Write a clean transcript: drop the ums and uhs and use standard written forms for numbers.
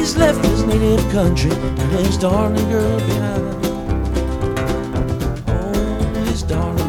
He's left his native country and his darling girl behind. Oh, his darling